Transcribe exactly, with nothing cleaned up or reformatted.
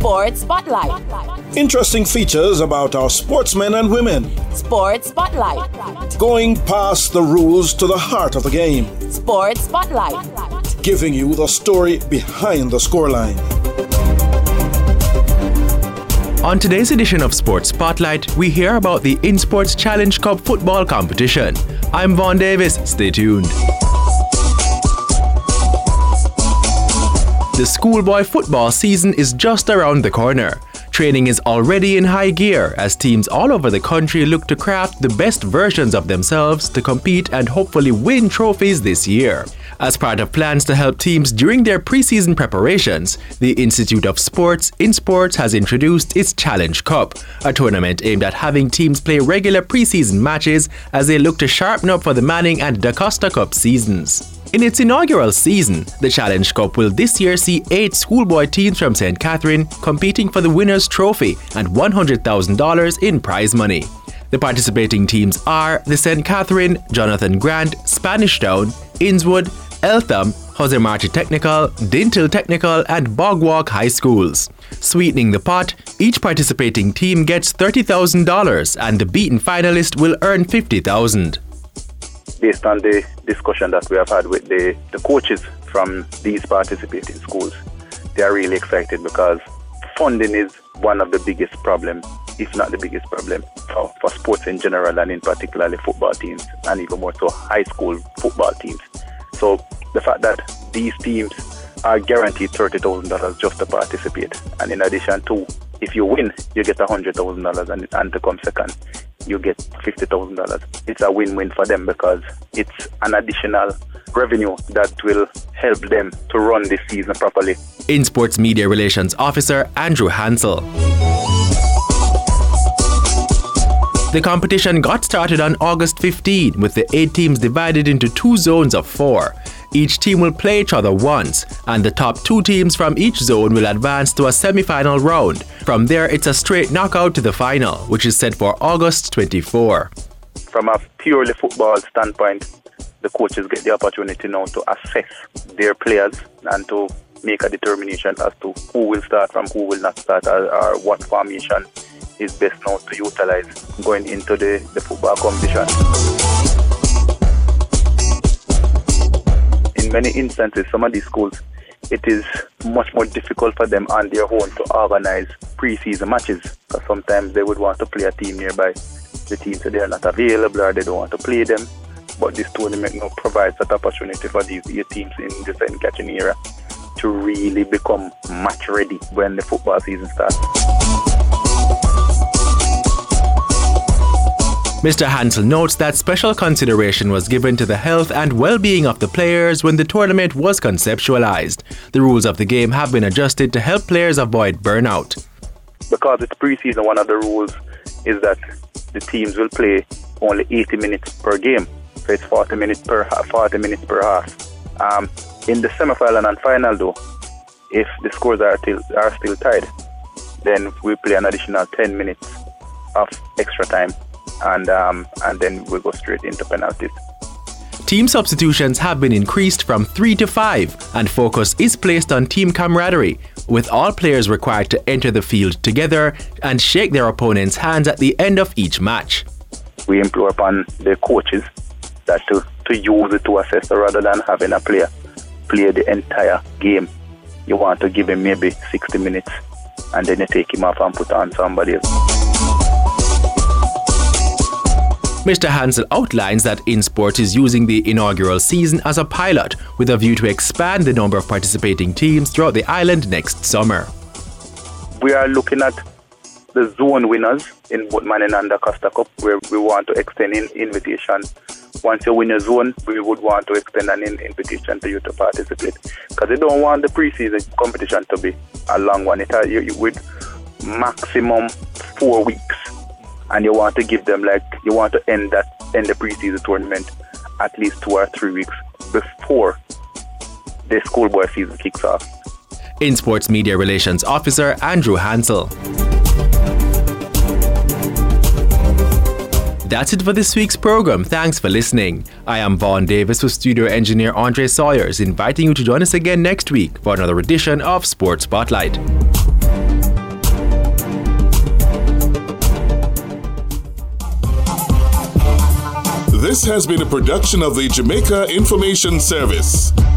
Sports Spotlight. Interesting features about our sportsmen and women. Sports Spotlight. Going past the rules to the heart of the game. Sports Spotlight. Giving you the story behind the scoreline. On today's edition of Sports Spotlight, we hear about the InSports Challenge Cup football competition. I'm Vaughn Davis. Stay tuned. The schoolboy football season is just around the corner. Training is already in high gear as teams all over the country look to craft the best versions of themselves to compete and hopefully win trophies this year. As part of plans to help teams during their preseason preparations, the Institute of Sports, InSports, has introduced its Challenge Cup, a tournament aimed at having teams play regular preseason matches as they look to sharpen up for the Manning and DaCosta Cup seasons. In its inaugural season, the Challenge Cup will this year see eight schoolboy teams from Saint Catherine competing for the winner's trophy and one hundred thousand dollars in prize money. The participating teams are the Saint Catherine, Jonathan Grant, Spanish Town, Innswood, Eltham, Jose Marti Technical, Dintle Technical, and Bogwalk High Schools. Sweetening the pot, each participating team gets thirty thousand dollars and the beaten finalist will earn fifty thousand dollars. Based on the discussion that we have had with the, the coaches from these participating schools, they are really excited because funding is one of the biggest problems, if not the biggest problem, for, for sports in general and in particularly football teams and even more so high school football teams. So the fact that these teams are guaranteed thirty thousand dollars just to participate, and in addition to, if you win, you get one hundred thousand dollars, and, and to come second, you get fifty thousand dollars. It's a win-win for them because it's an additional revenue that will help them to run this season properly. InSports Media Relations Officer Andrew Hansel. The competition got started on August fifteenth with the eight teams divided into two zones of four. Each team will play each other once, and the top two teams from each zone will advance to a semi-final round. From there, it's a straight knockout to the final, which is set for August twenty-fourth. From a purely football standpoint, the coaches get the opportunity now to assess their players and to make a determination as to who will start from who will not start, or, or what formation is best now to utilize going into the, the football competition. In many instances, some of these schools, it is much more difficult for them on their own to organize pre-season matches because sometimes they would want to play a team nearby. The team say they are not available or they don't want to play them. But this tournament now provides that opportunity for these eight teams in the Saint Catherine era to really become match ready when the football season starts. Mister Hansel notes that special consideration was given to the health and well-being of the players when the tournament was conceptualized. The rules of the game have been adjusted to help players avoid burnout. Because it's pre-season, one of the rules is that the teams will play only eighty minutes per game. So it's forty minutes per half. forty minutes per half. Um, in the semi-final and final though, if the scores are still, are still tied, then we play an additional ten minutes of extra time. And um, and then we'll go straight into penalties. Team substitutions have been increased from three to five, and focus is placed on team camaraderie, with all players required to enter the field together and shake their opponents' hands at the end of each match. We implore upon the coaches that to, to use it to assess rather than having a player play the entire game. You want to give him maybe sixty minutes and then you take him off and put on somebody else. Mister Hansel outlines that InSports is using the inaugural season as a pilot with a view to expand the number of participating teams throughout the island next summer. We are looking at the zone winners in both Manning and DaCosta Cup, where we want to extend an invitation. Once you win a zone, we would want to extend an invitation to you to participate. Because you don't want the preseason competition to be a long one. It has, you, you, with maximum four weeks. And you want to give them, like, you want to end that end the preseason tournament at least two or three weeks before the schoolboy season kicks off. InSports Media Relations Officer Andrew Hansel. That's it for this week's program. Thanks for listening. I am Vaughn Davis with studio engineer Andre Sawyers, inviting you to join us again next week for another edition of Sports Spotlight. This has been a production of the Jamaica Information Service.